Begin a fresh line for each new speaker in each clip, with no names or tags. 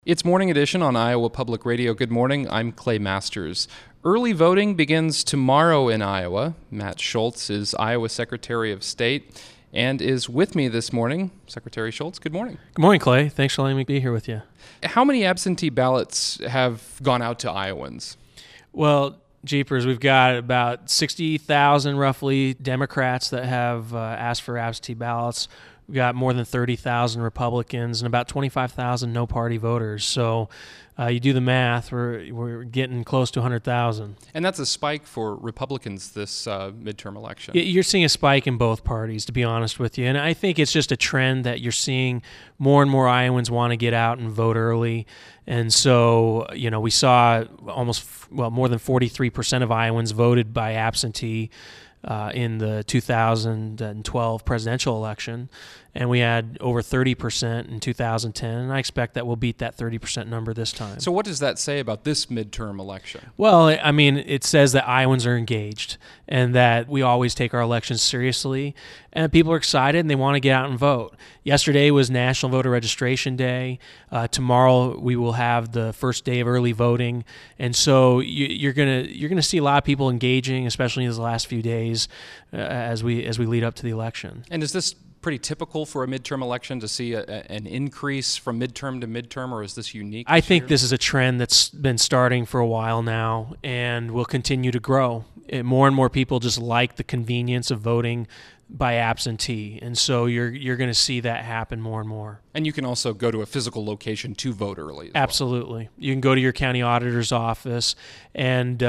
It's Morning Edition on Iowa Public Radio. Good morning, I'm Clay Masters. Early voting begins tomorrow in Iowa. Matt Schultz is Iowa Secretary of State and is with me this morning. Secretary Schultz, good morning.
Good morning, Clay. Thanks for letting me be here with you.
How many absentee ballots have gone out to Iowans?
Well, jeepers, we've got about 60,000 roughly Democrats that have asked for absentee ballots. We've got more than 30,000 Republicans and about 25,000 no-party voters. So you do the math, we're getting close to 100,000.
And that's a spike for Republicans this midterm election.
You're seeing a spike in both parties, to be honest with you. And I think it's just a trend that you're seeing more and more Iowans want to get out and vote early. And so, we saw more than 43% of Iowans voted by absentee in the 2012 presidential election, and we had over 30% in 2010, and I expect that we'll beat that 30% number this time.
So what does that say about this midterm election?
Well, I mean, it says that Iowans are engaged and that we always take our elections seriously, and people are excited and they want to get out and vote. Yesterday was National Voter Registration Day. Tomorrow we will have the first day of early voting, and so you're gonna see a lot of people engaging, especially in these last few days as we lead up to the election.
And is this pretty typical for a midterm election to see an increase from midterm to midterm, or is this unique?
I think this is a trend that's been starting for a while now and will continue to grow. More and more people just like the convenience of voting by absentee, and so you're going to see that happen more and more.
And you can also go to a physical location to vote early as well.
Absolutely. You can go to your county auditor's office, and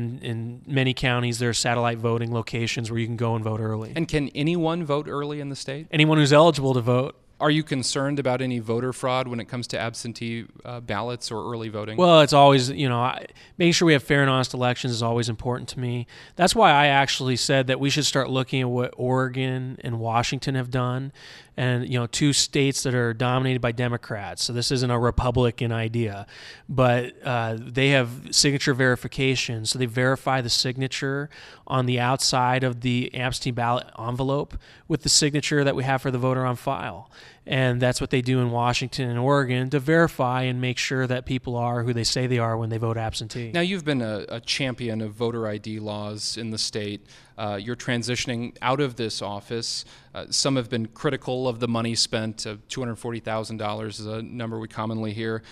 in many counties there are satellite voting locations where you can go and vote early.
And can anyone vote early in the state?
Anyone who's eligible to vote.
Are you concerned about any voter fraud when it comes to absentee ballots or early voting?
Well, it's always, making sure we have fair and honest elections is always important to me. That's why I actually said that we should start looking at what Oregon and Washington have done, and, two states that are dominated by Democrats. So this isn't a Republican idea, but they have signature verification. So they verify the signature on the outside of the absentee ballot envelope with the signature that we have for the voter on file. And that's what they do in Washington and Oregon to verify and make sure that people are who they say they are when they vote absentee.
Now, you've been a champion of voter ID laws in the state. You're transitioning out of this office. Some have been critical of the money spent. $240,000 is a number we commonly hear.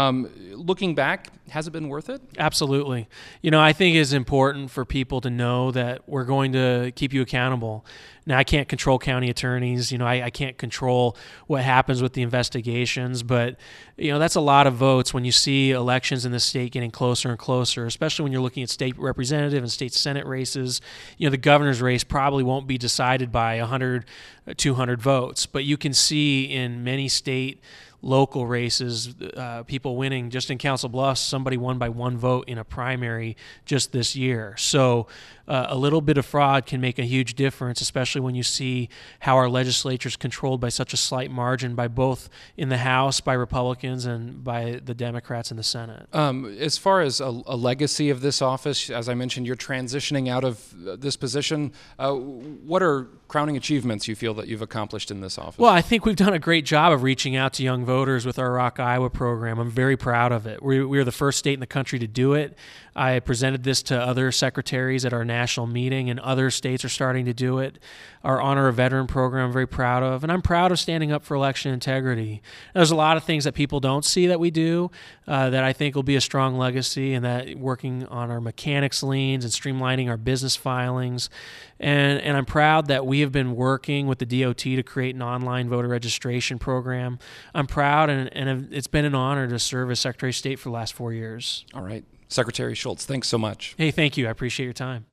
Looking back, has it been worth it?
Absolutely. I think it's important for people to know that we're going to keep you accountable. Now, I can't control county attorneys. I can't control what happens with the investigations, but that's a lot of votes when you see elections in the state getting closer and closer, especially when you're looking at state representative and state senate races. The governor's race probably won't be decided by 100, 200 votes, but you can see in many state local races, people winning. Just in Council Bluffs, somebody won by 1 vote in a primary just this year. So a little bit of fraud can make a huge difference, especially when you see how our legislature is controlled by such a slight margin by both in the House, by Republicans, and by the Democrats in the Senate.
As far as a legacy of this office, as I mentioned, you're transitioning out of this position. What are crowning achievements you feel that you've accomplished in this office?
Well, I think we've done a great job of reaching out to young voters with our Rock Iowa program. I'm very proud of it. We were the first state in the country to do it. I presented this to other secretaries at our national meeting, and other states are starting to do it. Our Honor a Veteran program I'm very proud of, and I'm proud of standing up for election integrity. There's a lot of things that people don't see that we do that I think will be a strong legacy, and that working on our mechanics liens and streamlining our business filings. And I'm proud that we have been working with the DOT to create an online voter registration program. I'm proud, and it's been an honor to serve as Secretary of State for the last 4 years.
All right. Secretary Schultz, thanks so much.
Hey, thank you. I appreciate your time.